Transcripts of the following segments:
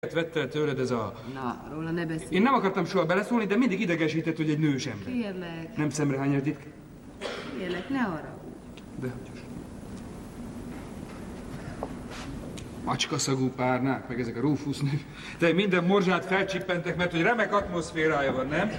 Vette el tőled ez a... Na, róla ne beszélj. Én nem akartam soha beleszólni, de mindig idegesített, hogy egy nős ember. Kérlek. Nem szemrehányás, Ditke? Kérlek, ne arra. Dehogyos. Macskaszagú párnák, meg ezek a Rufus nők. Te minden morzsát felcsippentek, mert hogy remek atmoszférája van, nem?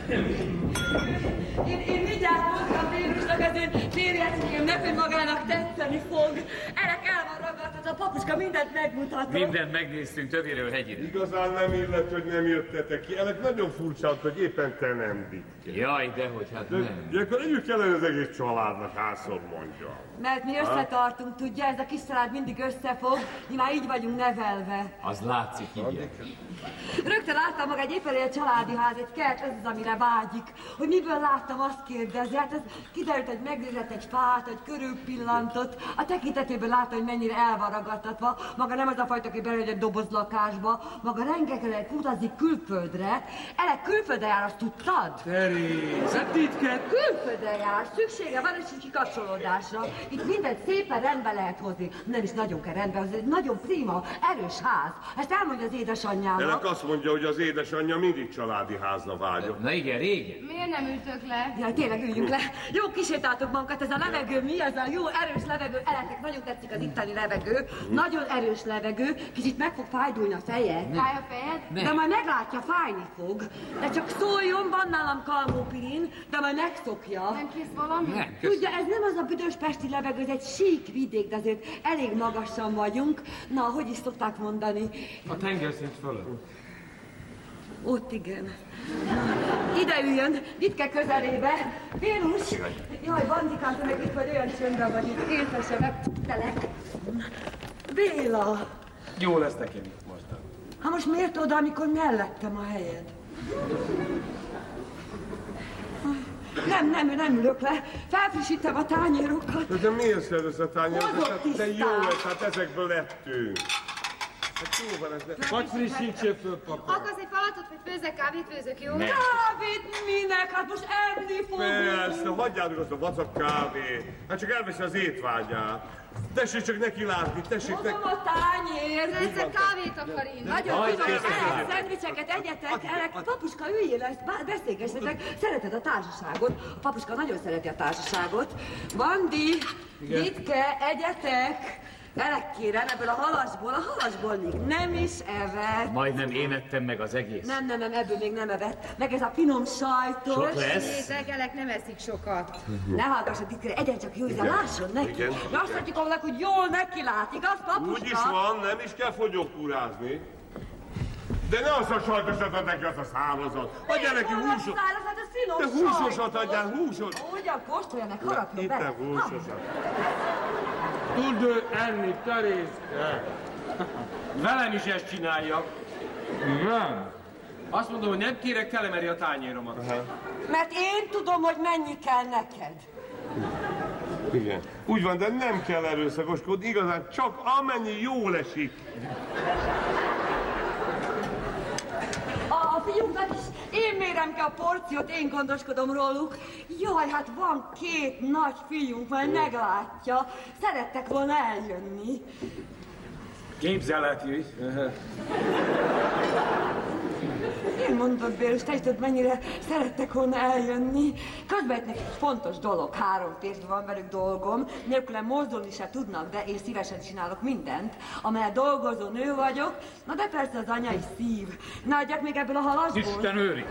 Én mindjárt mondtam Vénusnak, ezért férjezségemnek, hogy magának tetszeni fog. Erek el van ragadtat, a papuska mindent megmutatott. Mindent megnéztünk tövéről hegyire. Igazán nem illet, hogy nem jöttetek ki. Ennek nagyon furcsa, hogy éppen te nem, Ditke. Jaj, dehogy, hát nem. De akkor együtt kellene az egész családnak, házon mondja. Mert mi összetartunk, tudja, ez a kis család mindig összefog, mi már így vagyunk nevelve. Az látszik, igen. Rögtön láttam maga egy épp elég családi ház, egy kert, ez az, amire vágyik. Hogy miből láttam, azt kérdezi. Hát ez kiderült, hogy megnézett egy fát, hogy körülpillantott. A tekintetéből látta, hogy mennyire el van ragadtatva. Maga nem az a fajta, aki belőle egy dobozlakásba. Maga rengeteget utazik külföldre. Elek külföldre jár, azt tudtad? Teréz, Ditke! Külföldre jár, szüksége van egy kikapcsolódásra. Itt mindent szépen rendbe lehet hozni. Nem is nagyon kell rendbe hozni, ez egy nagyon prima, erős ház. Ezt elmondja az édesanyjának. Ennek azt mondja, hogy az édesanyja mindig családi házna vágyott. Na igen, régen. Miért nem ültök le? Jaj, tényleg üljünk le. Jó kisétáltok magunkat, ez a levegő mi? Ez a jó erős levegő. Eletek nagyon tetszik az itteni levegő. Nagyon erős levegő. Kicsit meg fog fájdulni a feje. Fáj a fejed? De majd meglátja, fájni fog. De csak szóljon, van nálam kalmópirin, de majd megszokja. Nem kész valami? Nem, Tudja, ez nem az a büdös pesti levegő, ez egy sík vidék, de azért elég magasan vagyunk. Na, hogy is szokták mondani? A tengerszint fölött. Ott igen. Ide üljön, Ditke közelébe. Vénus! Jaj, Bandikám, te meg itt vagy, olyan csöndben vagy itt. Éltesse meg, telek. Béla! Jó lesz nekem itt most. Hát most miért oda, amikor mellettem a helyed? Nem ülök le. Felfrissítem a tányérokat. De miért szedesz a tányérokat? Hozok De jó tisztát. lesz, hát ezekből lettünk. Hát jó van ez. Vagy frissítsél föl, papa. Akarsz egy falatot, vagy főzzek kávét, főzök, jó? Kávét minek? Hát most enni fogunk. Persze, hagyjátok azt a vacak kávét. Hát csak elveszi az étvágyát. Tessék csak neki látni, tessék neki. Hozom a tányért. Egyszer kávét akar én. Nagyon tudom, kész Elek, szendvicseket egyetek, Elek, papuska, üljél le, beszélgessetek. Szereted a társaságot. A papuska nagyon szereti a társaságot. Bandi, Ditke, egyetek. Elek kérem, ebből a halasból még nem is evett. Majdnem én ettem meg az egész. Nem, ebből még nem evett. Meg ez a finom sajtos. Sok lesz. Ételek nem eszik sokat. Ne hallgass a Ditkére, egyen csak jó, de lásson neki. Igen. De azt mondjuk annak, hogy jól neki lát, igaz, papuska? Úgy is van, nem is kell fogyókúrázni. De ne azt a sajtosat ad neki, azt a szálazat. Adjál neki húsot. Hát a finom De húsosat adjál, húsot. Ugyan, kóstolja meg, harapjon Itt bele. a húsosat. Tud ő enni, Teréz? Velem is ezt csinálja. Nem. Azt mondom, hogy nem kérek, telemeri a tányéromat. Mert én tudom, hogy mennyi kell neked. Igen. Úgy van, de nem kell erőszakoskodni, igazán csak amennyi jól esik. A fiúknak is én mérem ki a porciót, én gondoskodom róluk. Jaj, hát van 2 nagy fiunk, majd meglátja. Szerettek volna eljönni. Képzelheti. Én mondod, Bélus, te is tudod, mennyire szerettek volna eljönni. Közben nekik egy fontos dolog, 3 percben van velük dolgom, nélkülem mozdulni se tudnak, de én szívesen csinálok mindent, amelyet dolgozó nő vagyok, na de persze az anyai szív. Na, adjak még ebből a halasból. Isten őri.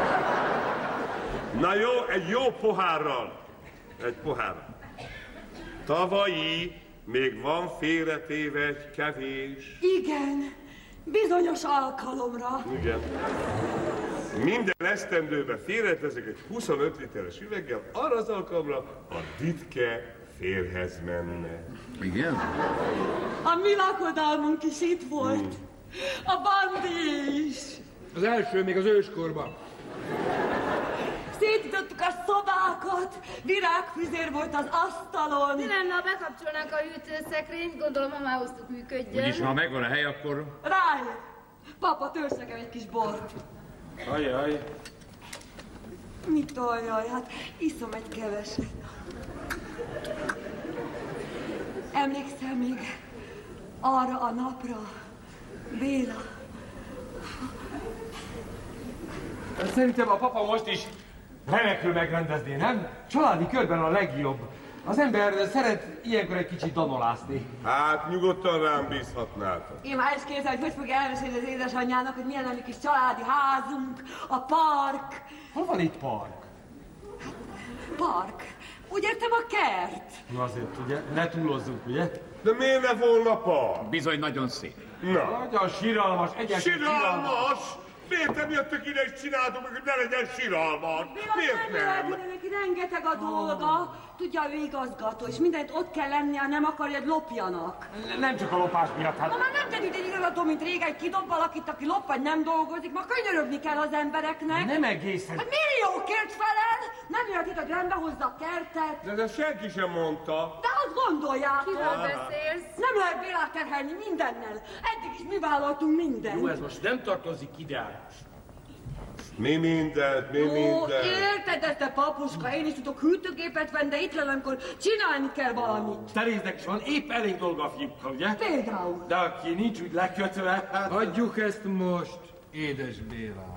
Na jó, egy jó pohárral. Egy pohárral. Tavalyi még van félretéve egy kevés. Igen, bizonyos alkalomra. Igen. Minden esztendőben félreteszek egy 25 literes üveggel, arra az alkalomra a Ditke férhez menne. Igen? A mi lakodalmunk is itt volt. A Bandi is. Az első még az őskorban. Szétítottuk a szobákat, virágfüzér volt az asztalon. Mi lenne, ha bekapcsolnánk a hűtőszekrényt? Gondolom, ha már hoztuk működjön. Úgyis, ha megvan a hely, akkor... Rájött. Papa, törsz nekem egy kis bort. Ajaj. Mit oljaj, hát iszom egy keveset. Emlékszel még arra a napra, Béla, Szerintem a papa most is remekül megrendezné, nem? Családi körben a legjobb. Az ember szeret ilyenkor egy kicsit danolászni. Hát nyugodtan rám bízhatnátok. Én már is képzelem, hogy fogja elmesélni az édesanyjának, hogy milyen a mi kis családi házunk, a park. Hol van itt park? Park. Úgy értem, a kert. Na azért, ugye? Ne túlozzunk, ugye? De miért ne volna par? Bizony nagyon szép. Na, Nagyon síralmas, egyébként siralmas! Miért nem jöttök ide és csináltuk meg, hogy ne legyen siralmas? Miért nem? Neki rengeteg a dolga. Tudja, ő igazgató, és mindent ott kell lennie, nem akarja, hogy lopjanak. Nem csak a lopás miatt, hát... Ha már nem tegyük egy igazgató, mint régen, kidob valakit, aki lop vagy nem dolgozik, ma könyörögni kell az embereknek. Nem egészen. Hát milliókért felel! Nem jöhet itt, hogy rendbe hozza a kertet. De senki sem mondta. De azt gondoljátok. Kivel beszélsz? Nem lehet Bélát terhelni mindennel. Eddig is mi vállaltunk mindent. Jó, ez most nem tartozik ide. Mi mindent, mi Ó, mindent. érted ezt, te papuska, én is tudok hűtőgépet venni, de itt lenne, amikor csinálni kell valamit. Teréznek is van épp elég dolga a fiúkkal, ugye? Például. De aki nincs úgy lekötve, hát... Hagyjuk ezt most, édes Béla.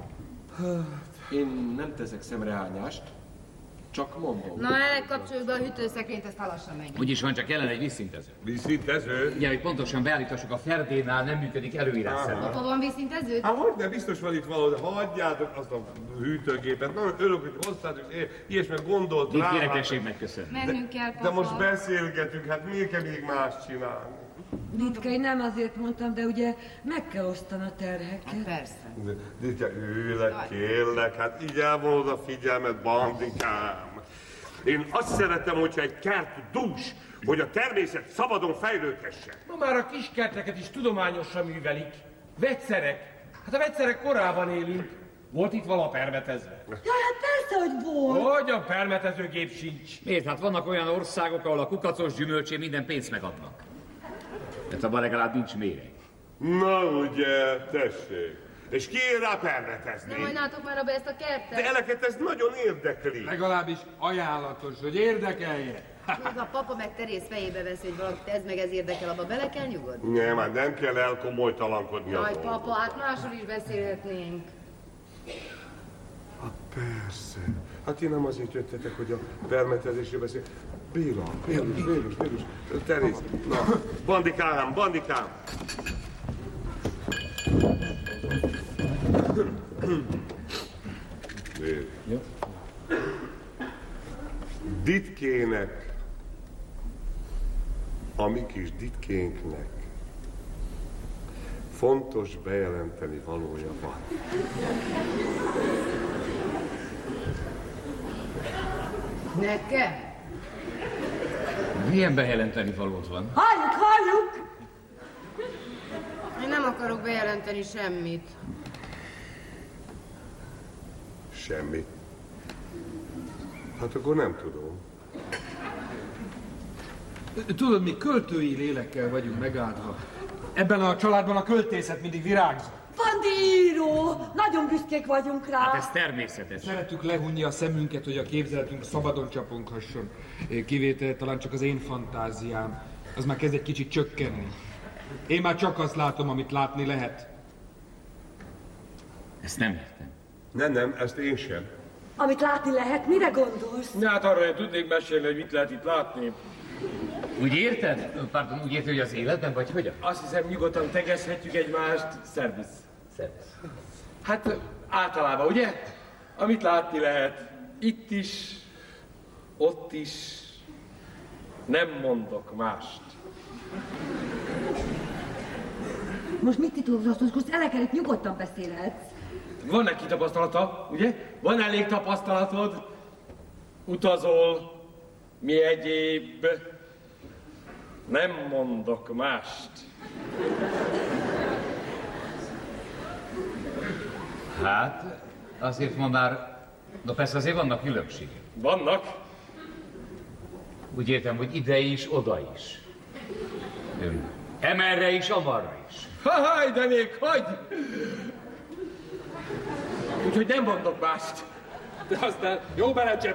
Én nem teszek szemrehányást, csak mondom. Na, ennek kapcsoljuk be a hűtőszekrényt, ezt halassan menjünk. Úgyis van, csak kellene egy vízszintező. Vízszintező? Igen, hogy pontosan beállítassuk, a Ferdénál nem működik előírás szerint. Apa, van vízszinteződ? Hát hogy ne, biztos van itt valahol, de hagyjátok azt a hűtőgépet. Nagyon örülök, hogy hoztátok, és ilyesmi gondolt Mit rá. kérek, tessék megköszönni. Mennünk kell, papa. De most beszélgetünk, hát miért kell még más csinálni? Ditka, én nem azért mondtam, de ugye meg kell osztani a terheket. Persze. Ditka, ülek, kérlek, hát így elvonod a figyelmet, bandikám. Én azt szeretem, hogyha egy kert dús, hogy a természet szabadon fejlődhessen. Ma már a kiskerteket is tudományosan művelik. Vegyszerek. Hát a vegyszerek korában élünk. Volt itt vala permetezve? Ja, hát persze, hogy volt. Hogyan permetezőgép sincs? Miért? Hát vannak olyan országok, ahol a kukacos gyümölcsé minden pénzt megadnak. Tehát abban legalább nincs méreg. Na ugye, tessék. És ki ér rá permetezni? Nem hajnáltok már abba ezt a kertet? De eleket ez nagyon érdekli. Legalábbis ajánlatos, hogy érdekelje. Még a papa meg Teréz fejébe veszi, hogy valakit ez meg ez érdekel, abba bele kell nyugodni. Nem, hát nem kell elkomolytalankodni Jaj, azon. papa, hát máshol is beszélhetnénk. Hát persze. Hát ti nem azért jöttetek, hogy a permetezésről beszél. Béla, Bélus, Teréz. Na, bandikám, bandikám. Ditkének, a mi kis ditkénknek fontos bejelenteni valója van. Nekem? Milyen bejelenteni valót van? Halljuk! Én nem akarok bejelenteni semmit. Semmi. Hát akkor nem tudom. Tudod, mi költői lélekkel vagyunk megáldva. Ebben a családban a költészet mindig virágzott. Fandi író! Nagyon büszkék vagyunk rá. Hát ez természetes. Szeretük lehunni a szemünket, hogy a képzeletünk szabadon csaponghasson. Kivétel talán csak az én fantáziám. Az már kezd egy kicsit csökkenni. Én már csak azt látom, amit látni lehet. Ezt nem értem. Nem, ezt én sem. Amit látni lehet, mire gondolsz? Hát arra nem tudnék mesélni, hogy mit lehet itt látni. Úgy érted? Pardon, úgy érted, hogy az életben, vagy hogyan? Azt hiszem, nyugodtan tegezhetjük egymást. Szervusz. Szervusz. Hát általában, ugye? Amit látni lehet. Itt is, ott is. Nem mondok mást. Most mit titulozhatsz? Elekerit nyugodtan beszélhetsz. Van neki tapasztalata, ugye? Van elég tapasztalatod? Utazol, mi egyéb? Nem mondok mást. Hát, azért ma már... Na persze azért vannak különbségek. Vannak? Úgy értem, hogy ide is, oda is. Emerre is, amarra is. Haj, de még hogy? Úgyhogy nem mondok mást. De aztán jó belecsep